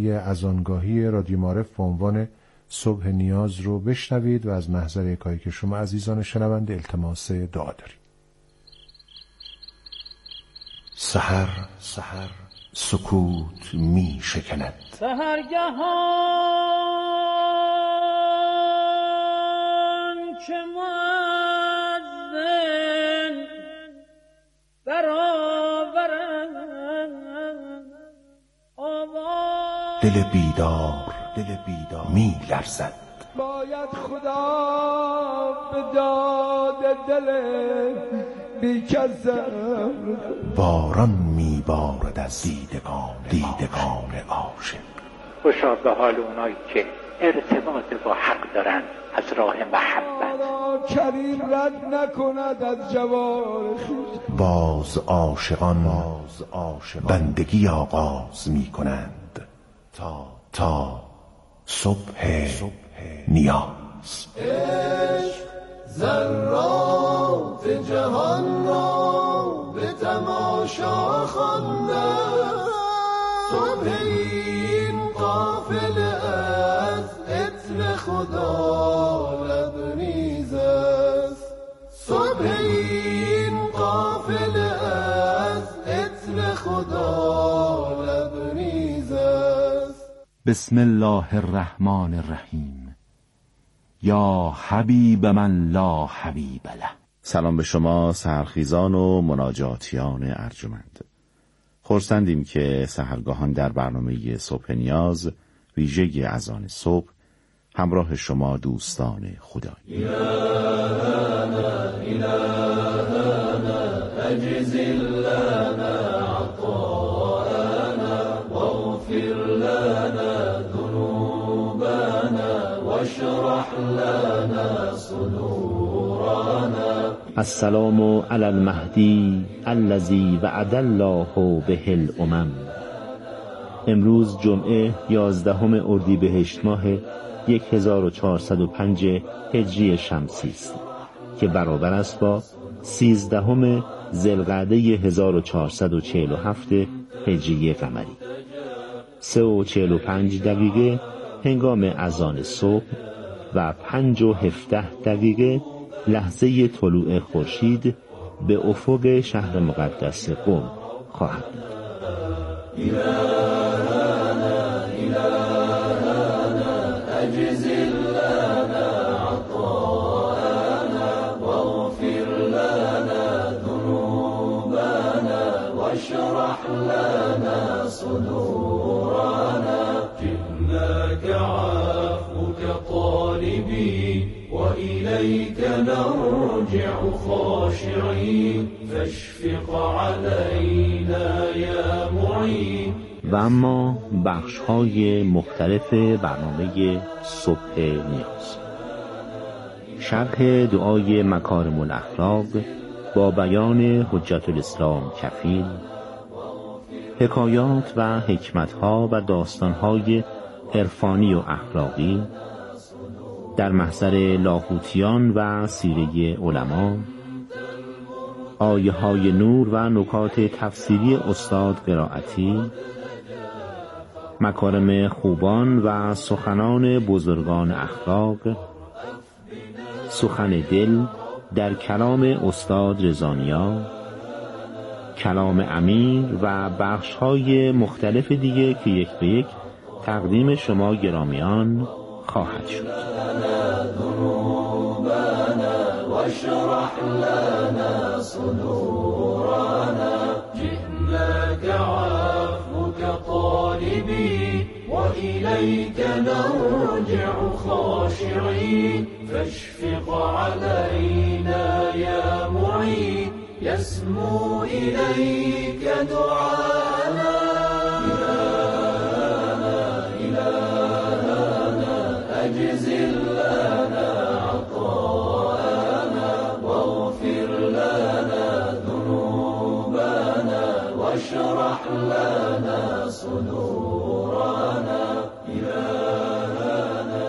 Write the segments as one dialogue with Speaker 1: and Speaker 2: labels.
Speaker 1: برنامه اذانگاهی رادیو معارف به عنوان صبح نیاز رو بشنوید و از محضر یکایی که شما عزیزان شنونده التماس دعا داریم. سحر سکوت می شکند،
Speaker 2: سحرگهان که مؤذن برآورد آواز،
Speaker 1: دل بیدار می لرزد.
Speaker 3: باید خدا به داد دل بیکسم،
Speaker 1: باران می بارد از دیدگان عاشق.
Speaker 4: خوشا به حال اونایی که ارتباط با حق دارن از راه محبت.
Speaker 3: کریم رد نکند از جوار خویش.
Speaker 1: باز عاشقان بندگی آغاز می کنند تا صبح نیاز.
Speaker 3: عشق ذرات جهان را به تماشا خوانده، صبح این قافله از عطر خدا لبریز است، صبح این قافله از عطر خدا لبریز است.
Speaker 5: بسم الله الرحمن الرحیم. یا حبیب من لا حبیب له.
Speaker 6: سلام به شما سحرخیزان و مناجاتیان ارجمند. خرسندیم که سحرگاهان در برنامه صبح نیاز ویژه اذان صبح همراه شما دوستان خدایی.
Speaker 3: اجزل لنا عطاءنا واغفر لنا ذنوبنا واشرح لنا صدورنا.
Speaker 7: السلام علی المهدی الذی وعد الله به الامم. امروز جمعه 11 اردیبهشت ماه 1405 هجری شمسی است که برابر است با 13 ذوالقعده 1447 هجری قمری. 3:45 دقیقه هنگام اذان صبح و 5:17 لحظه طلوع خورشید به افق شهر مقدس قم خواهد بود.
Speaker 3: اجزل لنا عطاءنا واغفر لنا ذنوبنا واشرح لنا صدورنا. جئناك عفوك طالبين وإليك نرجع خاشعين فاشفق علينا يا معين.
Speaker 7: و اما بخش‌های مختلف برنامه صبح نیاز: شرح دعای مکارم الاخلاق با بیان حجت الاسلام کفیل، حکایات و حکمت‌ها و داستان‌های عرفانی و اخلاقی در محضر لاهوتیان و سیره علما، آیه‌های نور و نکات تفسیری استاد قرائتی، مکارم خوبان و سخنان بزرگان اخلاق، سخن دل در کلام استاد رضانیا، کلام امیر و بخش‌های مختلف دیگه که یک به یک تقدیم شما گرامیان خواهد شد.
Speaker 3: واشرح لنا صدورنا. جئناك عفوك طالبين وإليك نرجع خاشعين فاشفق علينا يا معين. يسمو إليك دعانا إلهنا أجزل لنا عطاءنا واغفر لنا ذنوبنا واشرح لنا صدورنا. إلهنا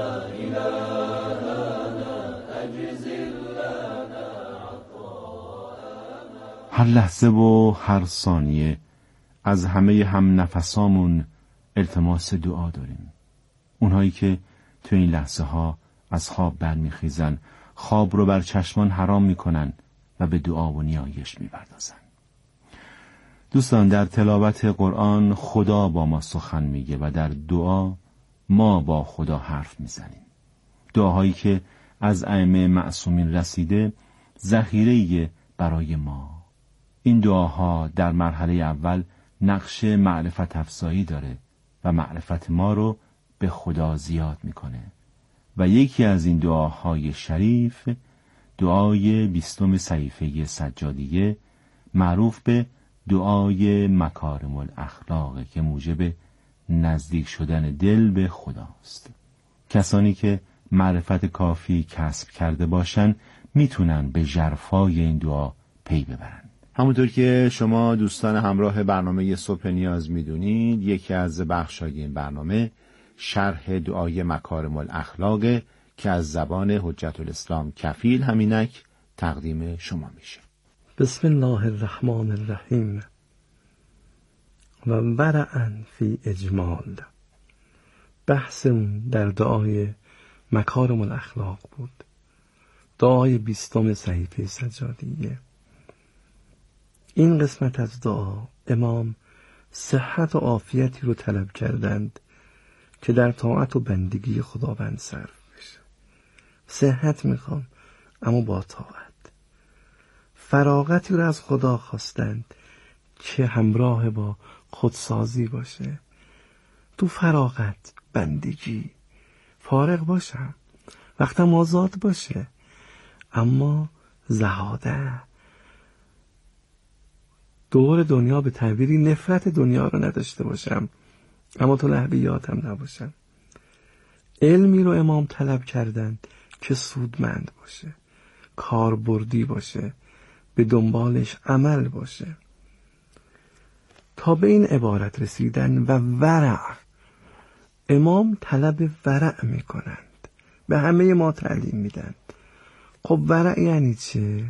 Speaker 3: أجزل لنا عطاءنا.
Speaker 5: هر لحظه و هر ثانیه از همه هم نفسامون التماس دعا داریم. اونهایی که تو این لحظه ها از خواب برمیخیزن، خواب رو بر چشمان حرام میکنن و به دعا و نیایش میپردازن. دوستان، در تلاوت قرآن خدا با ما سخن میگه و در دعا ما با خدا حرف میزنیم. دعاهایی که از ائمه معصومین رسیده ذخیره‌ای برای ما. این دعاها در مرحله اول نقش معرفت افزایی داره و معرفت ما رو به خدا زیاد میکنه و یکی از این دعاهای شریف دعای 20 صحیفه سجادیه معروف به دعای مکارم الاخلاق که موجب نزدیک شدن دل به خداست. کسانی که معرفت کافی کسب کرده باشن میتونن به ژرفای این دعا پی ببرن.
Speaker 6: همونطور که شما دوستان همراه برنامه صبح نیاز میدونید، یکی از بخش‌های این برنامه شرح دعای مکارم الاخلاق که از زبان حجت الاسلام کفیل همینک تقدیم شما میشه.
Speaker 8: بسم الله الرحمن الرحیم. و ورعا فی اجمال. بحثمون در دعای مکارم الاخلاق بود، دعای 20 صحیفه سجادیه. این قسمت از دعا امام صحت و عافیتی رو طلب کردند که در طاعت و بندگی خداوند صرف بشه. صحت میخوام اما با طاعت. فراغتی رو از خدا خواستند که همراه با خودسازی باشه. تو فراغت بندگی فارغ باشم، وقتم آزاد باشه، اما زهاده دور دنیا به تعبیری نفرت دنیا رو نداشته باشم، اما تو لهویاتم نباشم. علمی رو امام طلب کردند که سودمند باشه، کاربردی باشه، به دنبالش عمل باشه. تا به این عبارت رسیدن و ورع. امام طلب ورع میکنند، به همه ما تعلیم میدن. خب ورع یعنی چه؟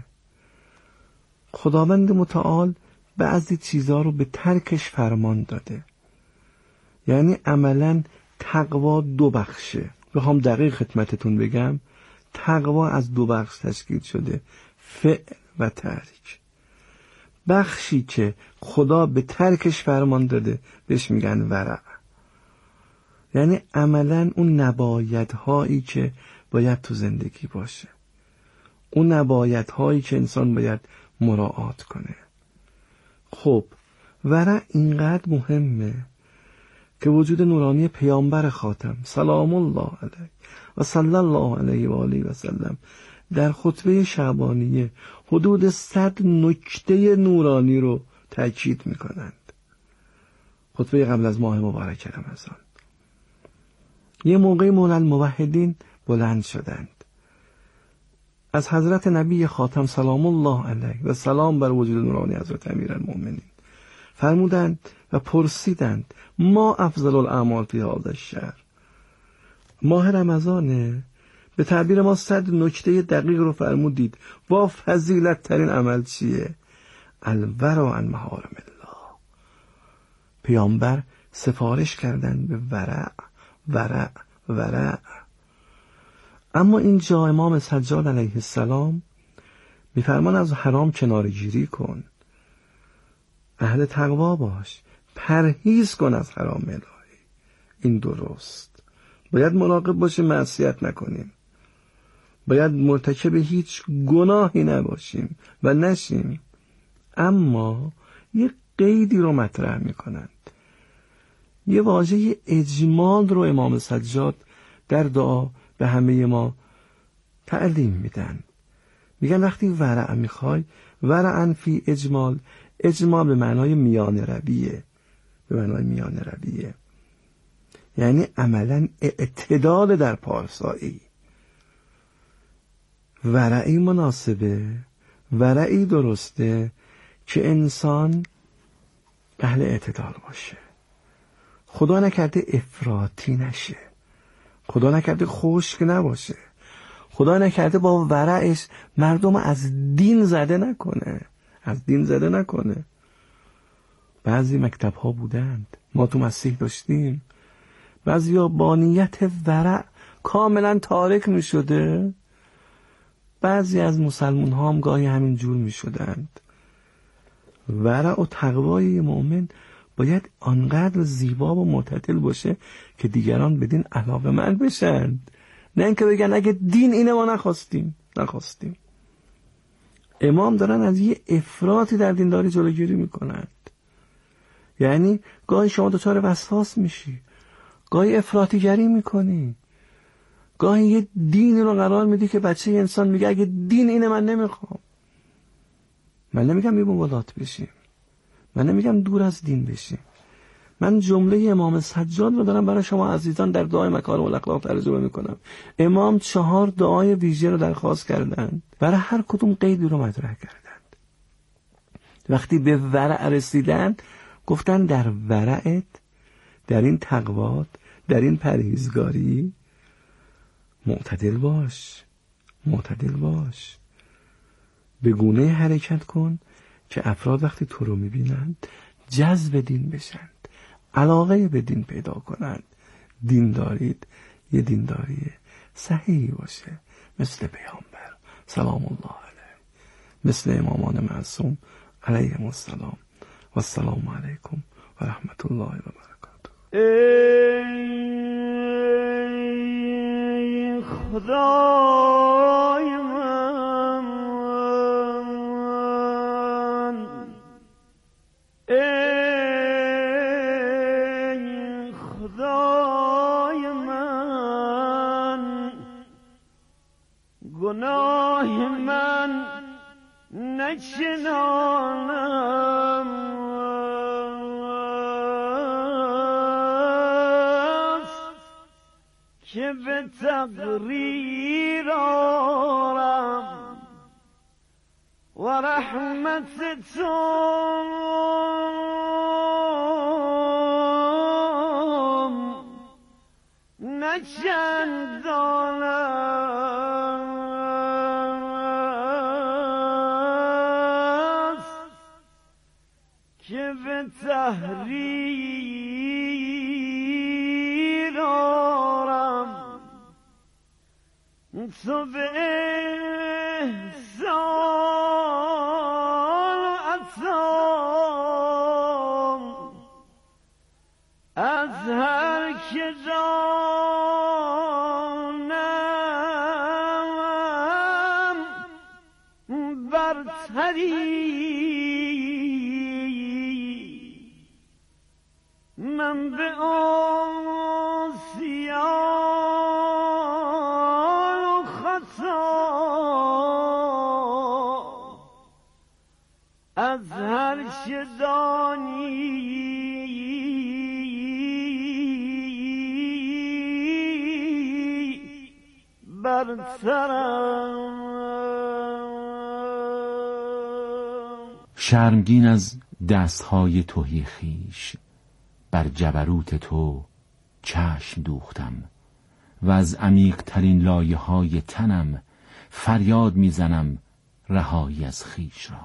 Speaker 8: خداوند متعال بعضی چیزا رو به ترکش فرمان داده. یعنی عملا تقوا 2 بخشه. بخوام دقیق خدمتتون بگم، تقوا از 2 بخش تشکیل شده، فعل و ترک. بخشی که خدا به ترکش فرمان داده بهش میگن ورع، یعنی عملا اون نبایدهایی که باید تو زندگی باشه، اون نبایدهایی که انسان باید مراعات کنه. خب ورع اینقدر مهمه که وجود نورانی پیامبر خاتم سلام الله علیه و صلی الله علیه و آله و سلم در خطبه شعبانیه حدود 100 نکته نورانی رو تاکید میکنند. خطبه قبل از ماه مبارک رمضان. یه موقع مولا الموحدین بلند شدند، از حضرت نبی خاتم سلام الله علیه و سلام بر وجود نورانی حضرت امیرالمؤمنین فرمودند و پرسیدند ما افضل الاعمال فی هذا الشهر. ماه رمضانه، به تعبیر ما 100 نکته دقیق رو فرمودید. با فضیلت ترین عمل چیه؟ الورع عن محارم الله. پیامبر سفارش کردن به ورع ورع ورع. اما اینجا امام سجاد علیه السلام میفرمان از حرام کنارگیری کن، اهل تقوا باش، پرهیز کن از حرام الهی. این درست. باید مراقب باشیم معصیت نکنیم، باید مرتکب هیچ گناهی نباشیم و نشیم. اما یه قیدی رو مطرح میکنند، یه واژه اجمال رو امام سجاد در دعا به همه ما تعلیم میدن. میگن وقتی ورع میخوای، ورعا فی اجمال. اجمال به معنای میان رویه، به معنای میان رویه، یعنی عملا اعتدال در پارسایی. ورعی مناسبه، ورعی درسته که انسان اهل اعتدال باشه. خدا نکرده افراطی نشه، خدا نکرده خشک نباشه، خدا نکرده با ورعش مردم از دین زده نکنه، از دین زده نکنه. بعضی مکتب ها بودند، ما تو مسیح داشتیم، بعضی ها با نیت ورع کاملا تارک می شده، بعضی از مسلمان ها هم گاهی همین جور می شدند. ورع و تقوای مؤمن باید آنقدر زیبا و معتدل باشه که دیگران بدین علاقه‌مند بشند، نه اینکه بگن اگه دین اینه ما نخواستیم. امام دارن از یه افراطی در دینداری جلوگیری میکنند. یعنی گاهی شما دچار وسواس میشی، گاهی افراطیگری میکنی، گاهی یه دین رو قرار میدی که بچه انسان میگه اگه دین اینه من نمیخوام. من نمیگم بی مبالات بشیم، من نمیگم دور از دین بشیم، من جمله امام سجاد رو دارم برای شما عزیزان در دعای مکارم الاخلاق ترجمه میکنم. امام 4 دعای ویژه رو درخواست کردند، برای هر کدوم قیدی رو مطرح کردند. وقتی به ورع رسیدن گفتن در ورعت، در این تقوات، در این پرهیزگاری معتدل باش، به گونه حرکت کن که افراد وقتی تو رو میبینند جذب دین بشند، علاقه به دین پیدا کنند. دین دارید یه دینداری صحیحی باشه، مثل پیامبر سلام الله علیه، مثل امامان معصوم علیهم السلام و السلام علیکم و رحمت الله و برکاته.
Speaker 2: ای خدای من، ای خدای من، گناه من نچنانم که به تقریر آرم و رحمت تو نچندان که به تحریر آرم، تو به احسان و عطا از هر که جانم برتری، من به عصیان و خطا از هر چه دانی برترم.
Speaker 5: شرمگین از دستهای تهی خویش بر جبروت تو چشم دوختم و از عمیق ترین لایه های تنم فریاد میزنم رهایی از خویش را.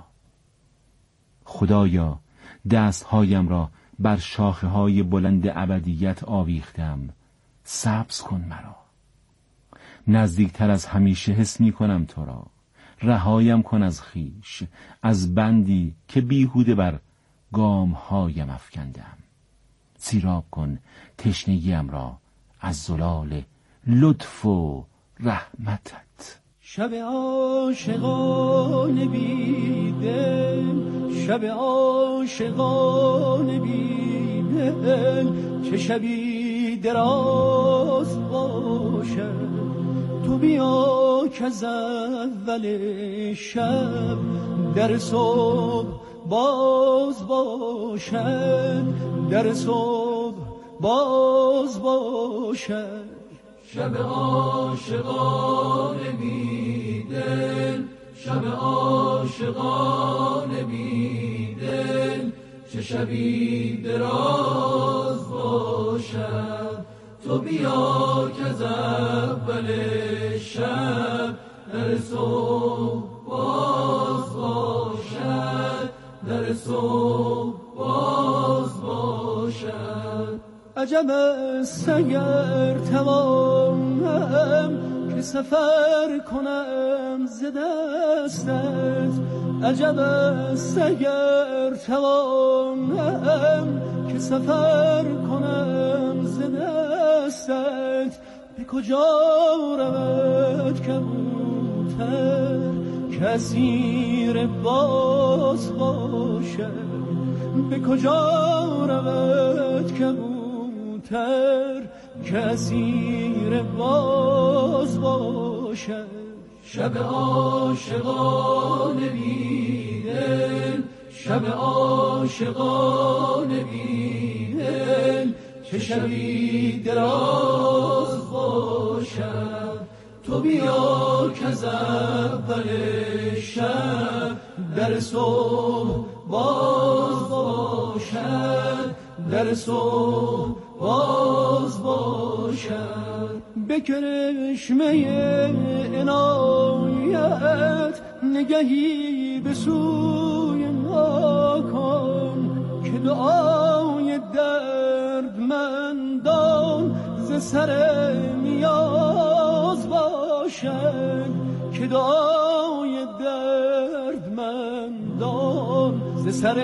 Speaker 5: خدایا دستهایم را بر شاخه های بلند ابدیت آویختم، سبز کن مرا. نزدیکتر از همیشه حس می کنم تو را. رهایم کن از خویش، از بندی که بیهوده بر گامهایم افکندم. سیراب کن تشنگیم را از زلال لطف و رحمتت.
Speaker 2: شب عاشقان بیدل، شب عاشقان بیدل، چه شبی دراز باشد، تو بیا که از اول شب در صبح باز باشد، در صبح باز باشد. شب عاشقان بیدل، شب عاشقان بیدل، چه شبی دراز باشد، تو بیا که از اول شب در صبح باز باشد، در صبح باز عجب است اگر توانم که سفر کنم ز دستت، عجب است اگر توانم که سفر کنم ز دستت. به کجا رود کبوتر که اسیر باز باشد، به کجا رود کبوتر که اسیر باز باشد.
Speaker 3: شب عاشقان بیدل، شب عاشقان بیدل، چه شبی دراز باشد. تو بیا که از اول شب در صبح باز باشد، در صبح باز باشد. به کرشمه عنایت نگهی به سوی ما کن که دعای دردمندان ز سر نیاز باشد، که دعای دردمندان ز سر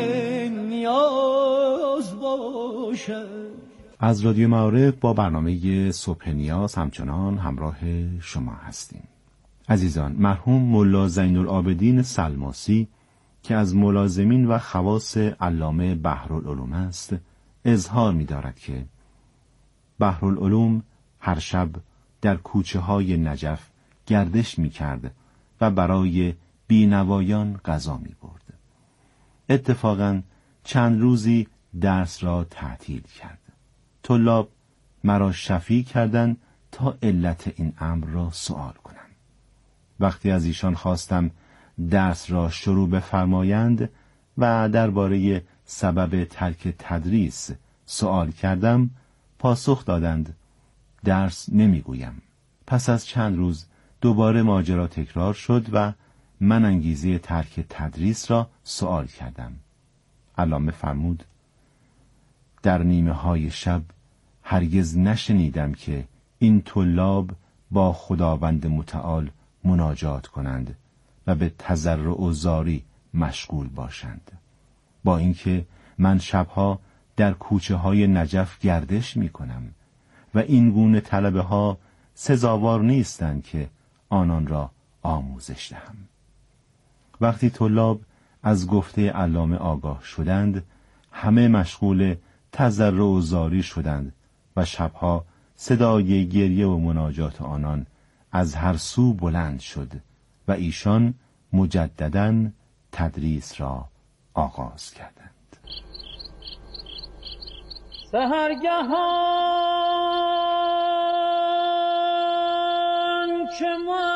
Speaker 3: نیاز باشد.
Speaker 5: از رادیو معارف با برنامه صبح نیاز همچنان همراه شما هستیم. عزیزان، مرحوم ملا زین‌العابدین سلماسی که از ملازمین و خواص علامه بحرالعلوم است، اظهار می‌دارد که بحرالعلوم هر شب در کوچه های نجف گردش می‌کرد و برای بینوایان غذا می‌برد. اتفاقاً چند روزی درس را تعطیل کرد. طلاب مرا شفیع کردند تا علت این امر را سؤال کنم. وقتی از ایشان خواستم درس را شروع بفرمایند و درباره سبب ترک تدریس سؤال کردم، پاسخ دادند درس نمیگویم. پس از چند روز دوباره ماجرا تکرار شد و من انگیزه ترک تدریس را سؤال کردم. علامه فرمود در نیمه های شب هرگز نشنیدم که این طلاب با خداوند متعال مناجات کنند و به تضرع و زاری مشغول باشند، با اینکه من شبها در کوچه های نجف گردش می کنم و این گونه طلبه ها سزاوار نیستند که آنان را آموزش دهم. وقتی طلاب از گفته علامه آگاه شدند، همه مشغول تضرع و زاری شدند و شبها صدای گریه و مناجات آنان از هر سو بلند شد و ایشان مجدداً تدریس را آغاز کردند.
Speaker 2: سحرگهان که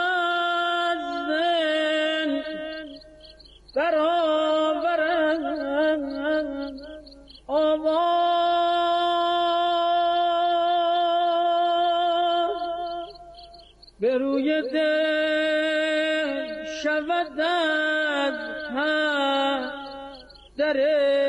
Speaker 2: مؤذن برآورند آواز، به روی دل شود از در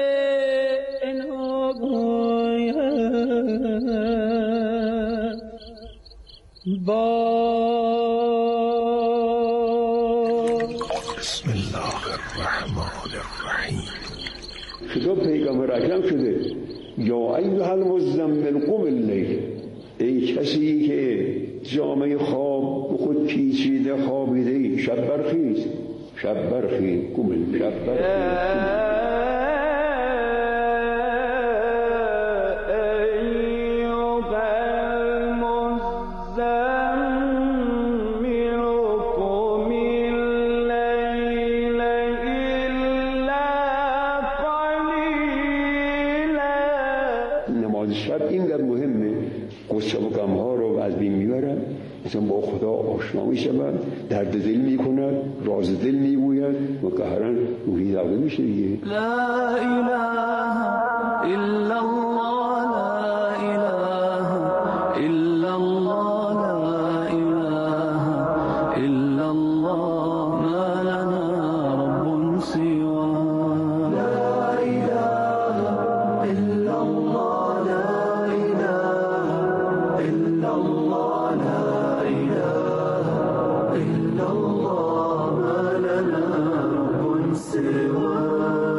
Speaker 1: بسم الله الرحمن الرحیم.
Speaker 9: خدا پیغمبر اکرم شده یا ایها المزمل قم اللیل، ای کسی که جامعه خواب به خود پیچیده خوابیده، شب برخیز، شب برخیز، قم اللیل، شب برخیز. با خدا آشنا می شود، درد دل می کند، راز دل می گوید و قهرن روحی داده میشه دیگه.
Speaker 2: لا اله الا الله، لا اله الا الله، لا اله الا الله، ما لنا رب سواه. لا اله الا الله، لا اله إلا الله لا إله إلا الله ما لنا رب سواه.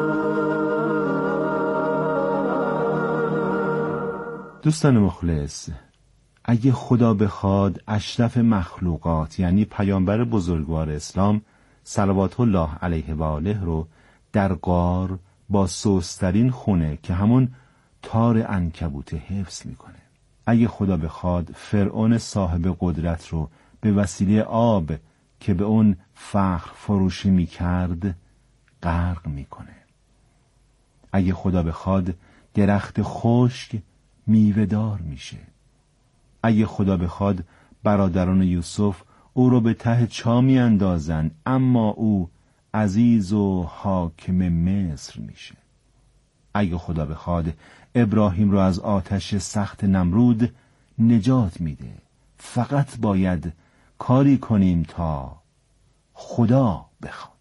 Speaker 5: دوستان مخلص، اگه خدا بخواد اشرف مخلوقات یعنی پیامبر بزرگوار اسلام صلوات الله علیه و آله رو در غار با سوسترین خونه که همون تار عنکبوت حفظ میکنه. اگه خدا بخواد فرعون صاحب قدرت رو به وسیله آب که به اون فخر فروشی میکرد غرق میکنه. اگه خدا بخواد درخت خشک میوه‌دار میشه. اگه خدا بخواد برادران یوسف او رو به ته چاه میاندازن اما او عزیز و حاکم مصر میشه. اگه خدا بخواد ابراهیم رو از آتش سخت نمرود نجات میده. فقط باید کاری کنیم تا خدا بخواد.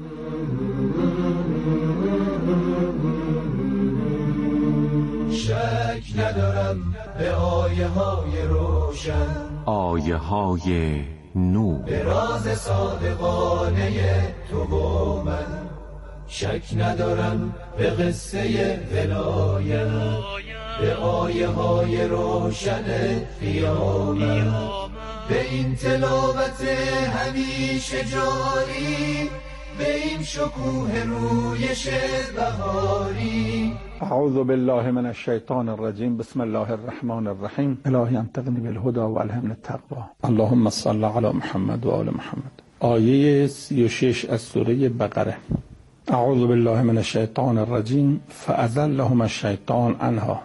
Speaker 2: شک ندارم به آیه های روشن،
Speaker 5: آیه های نور،
Speaker 2: به راز صادقانه تو و من. شک ندارم به قصه ولایت، به آیه های روشن قیامت، به این تلاوت همیشه جاری، به این شکوه رویش بهاری.
Speaker 10: اعوذ بالله من الشیطان الرجیم. بسم الله الرحمن الرحیم. الهی انطقنی بالهدى و الهمنی التقوی. اللهم صل علی محمد و آل محمد. آیه 36 از سوره بقره. اعوذ بالله من الشیطان الرجیم. فأزلهما الشیطان عنها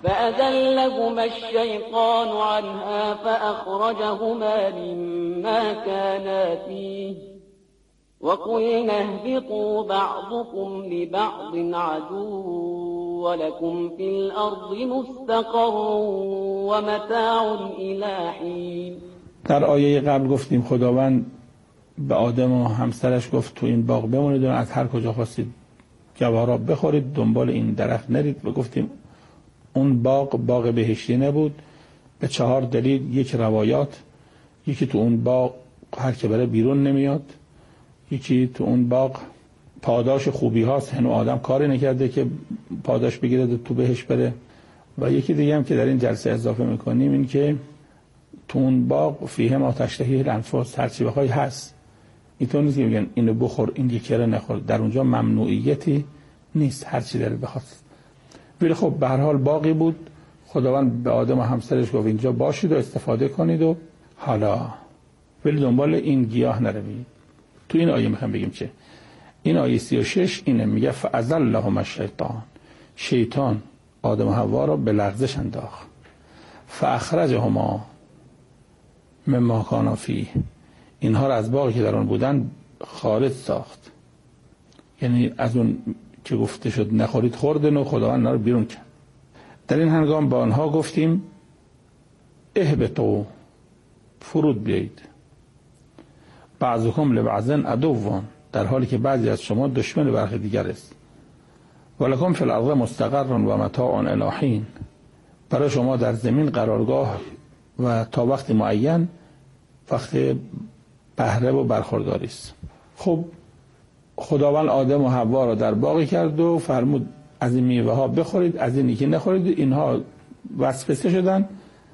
Speaker 11: فأخرجهما مما كانا فيه وقلنا اهبطوا بعضكم لبعض عدو ولكم في الأرض مستقر ومتاع إلى حين.
Speaker 10: در آیه قبل گفتیم خداوند به آدم و همسرش گفت تو این باغ بمونید و از هر کجا خواستید جواهرا بخورید، دنبال این درخت نرید. و گفتیم اون باغ بهشتی نبود به 4 دلیل. یک روایات، یکی تو اون باغ هر که بره بیرون نمیاد، یکی تو اون باغ پاداش خوبی هاست، هنو آدم کاری نکرده که پاداش بگیره تو بهش بره. و یکی دیگه هم که در این جلسه اضافه میکنیم این که تو اون باغ فیه ما تشتهی الانفس، هرچی بخوای هست. اینطور نیست که میگن اینو بخور این دیگه رو نخور، در اونجا ممنوعیتی نیست، هرچی داره بخواد. ولی خب به هر حال باغی بود، خداوند به آدم و همسرش گفت اینجا باشید و استفاده کنید و حالا ولی دنبال این گیاه نروید. تو این آیه میخوام بگیم چه؟ این آیه 36 اینه، میگه فأزلهما الشیطان، شیطان آدم و حوا را به لغزش انداخت. فأخرجهما مما کانا فیه، اینها را از باغی که در آن بودن خارج ساخت. یعنی از اون که گفته شد نخورید خوردن و خداوند اینا رو بیرون کرد. در این هنگام با آنها گفتیم اهبطوا، فرود بیایید، بعضکم لبعض عدو، در حالی که بعضی از شما دشمن برخی دیگر است. ولکم فی الارض مستقر و متاع الی حین، برای شما در زمین قرارگاه و تا وقت معین، وقت بهره و برخورداری است. خب خداوند آدم و حوا را در باغی کرد و فرمود از این میوه ها بخورید، از این یکی نخورید. اینها وسوسه شدند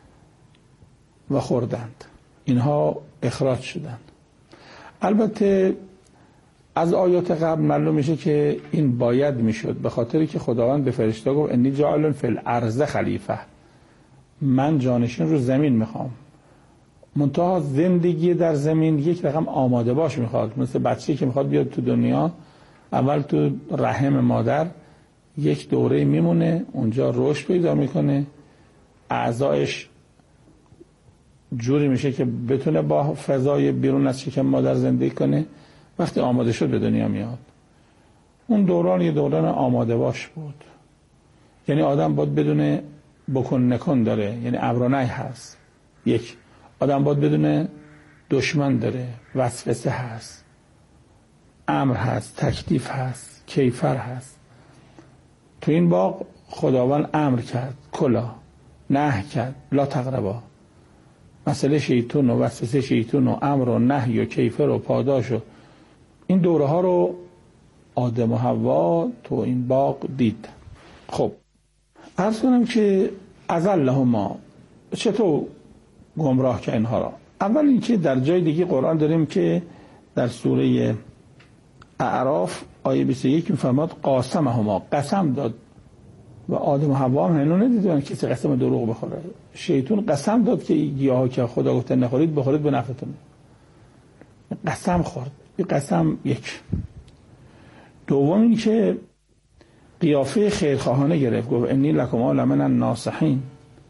Speaker 10: و خوردند، اینها اخراج شدند. البته از آیات قبل معلوم میشه که این باید میشد، به خاطری که خداوند به فرشته گفت انی جاعل فی الارض خلیفه، من جانشین رو زمین میخوام. منتها زندگی در زمین یک رقم آماده باش میخواد، مثل بچه‌ای که میخواد بیاد تو دنیا، اول تو رحم مادر یک دوره میمونه، اونجا رشد پیدا میکنه، اعضایش جوری میشه که بتونه با فضای بیرون از شکم مادر زندگی کنه. وقتی آماده شد به دنیا میاد. اون دوران یه دوران آماده باش بود. یعنی آدم باید بدونه بکن نکن داره، یعنی امرانه هست. یک آدم باید بدونه دشمن داره، وسوسه هست، امر هست، تکلیف هست، کیفر هست. تو این باغ خداوند امر کرد کلا، نهی کرد لا تقربا. مسئله شیطان و وسوسه شیطان و امر و نهی و کیفر و پاداش و این دوره ها رو آدم و حوا تو این باغ دید. خب عرض کنم که اضلهما چطور گمراه که اینها را. اول اینکه در جای دیگه قرآن داریم که در سوره اعراف آیه 21 میفرماد قاسمهما، قسم داد و آدم و حوا هم هنوز ندیدن کسی قسم دروغ بخوره. شیطان قسم داد که گیاها که خدا گفته نخورید بخورید به نفعتون. قسم خورد. این قسم یک. دوم این که قیافه خیرخواهانه گرفت، گفت انی لکما لمن الناصحین.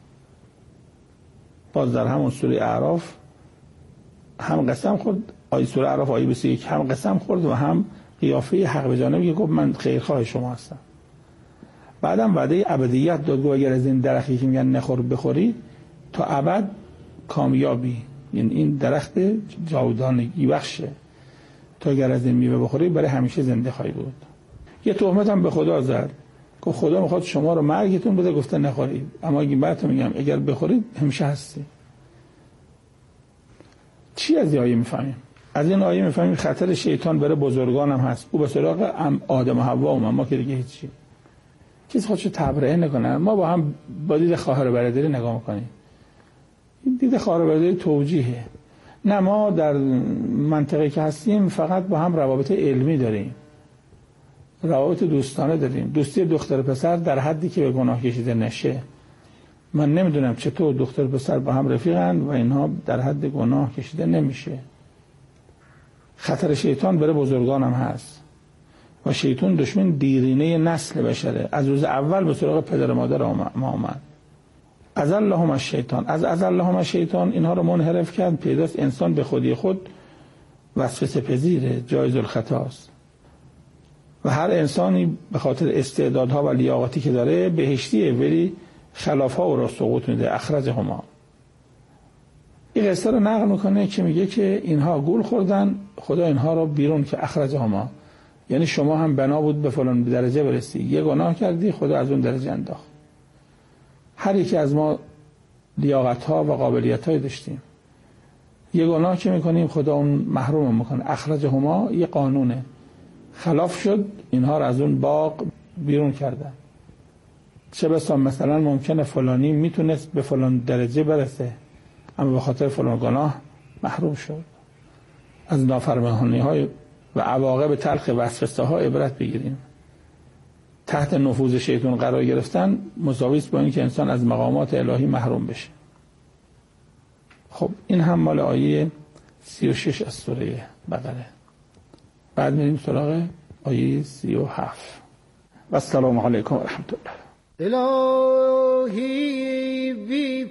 Speaker 10: باز در همون سوره اعراف هم قسم خورد، آیه سوره اعراف آیه 21 هم قسم خورد و هم قیافه حق به جانبی گفت من خیرخواه شما هستم. بعدم وعده ابدیت داد، گفت اگر از این درختی که میگن نخور بخوری تا ابد کامیابی، یعنی این درخت جاودانگی بخشه، تا اگر از این میوه بخوری برای همیشه زنده خواهی بود. یه تهمت هم به خدا زد، گفت خدا میخواد شما رو مرگتون بده، گفته نخورید، اما اگه بعدتون میگم اگر بخورید همیشه هستی. چی از این آیه میفهمیم؟ از این آیه میفهمیم خطر شیطان برای بزرگان هم هست. او به سراغ آدم و حوا اومد، ما که دیگه هیچی کسی خودشو تبرئه نکنه. ما با هم با دید خواهر برادری نگاه میکنیم. این دید خواهر برادری توجیهه. نه، ما در منطقه که هستیم فقط با هم روابط علمی داریم، روابط دوستانه داریم. دوستی دختر پسر در حدی که به گناه کشیده نشه. من نمیدونم چطور دختر پسر با هم رفیقن و اینها در حد گناه کشیده نمیشه. خطر شیطان برای بزرگان هم هست و شیطان دشمن دیرینه نسل بشره. از روز اول به سراغ پدر و مادر ما اومد. اضلهم الشیطان، از اضلهم الشیطان اینها رو منحرف کرد. پیداست انسان به خودی خود وسوسه پذیره، جایز الخطاست و هر انسانی به خاطر استعدادها و لیاقتی که داره بهشتیه، ولی خلافها او را سقوط میده. اخرجهما. این قصه رو نقل میکنه که میگه که اینها گول خوردن، خدا اینها رو بیرون که اخرجهما، یعنی شما هم بنا بود به فلان درجه برسی، یه گناه کردی خدا از اون درجه انداخت. هر یکی از ما لیاقت‌ها و قابلیت‌های داشتیم، یه گناه که میکنیم خدا اون محروم میکنه. اخرجهما یه قانونه، خلاف شد اینها رو از اون باغ بیرون کردن. چه بسا مثلا ممکنه فلانی میتونست به فلان درجه برسه اما به خاطر فلان گناه محروم شد. از نافرمانی‌های و عواقب تلخ وسوسه ها عبرت بگیریم. تحت نفوذ شیطان قرار گرفتن مساوی است با اینکه انسان از مقامات الهی محروم بشه. خب این هم مال آیه 36 از سوره بقره. بعد میریم سراغ آیه 37. و السلام علیکم و رحمت الله.
Speaker 12: الهی بی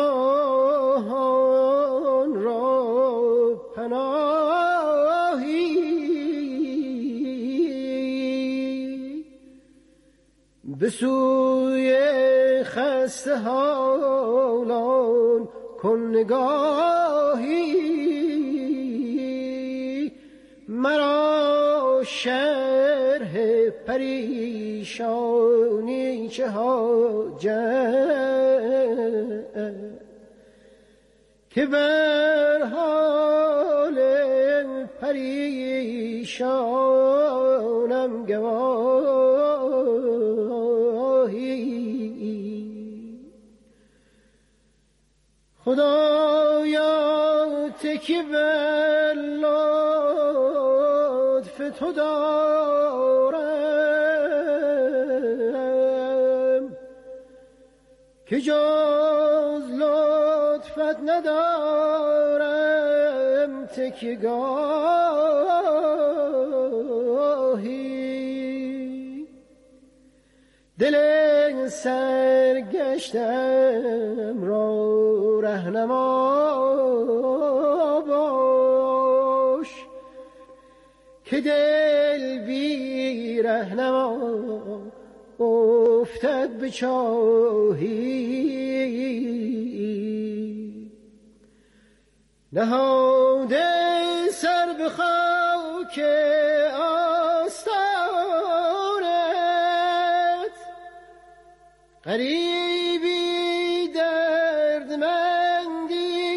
Speaker 12: پناهان را پناهی، به سوی خسته حالان کن نگاهی، مرا شرح پریشانی چه حاجت که بر حال پریشانم گواهی. خدایا تکی بر لطف تو دارم که جز لطفت ندارم تکیگاهی. دل سرگشتم را رهنما باش که دل بی رهنما افتد به چاهی. نهاده سر به خاک آستانت، غریب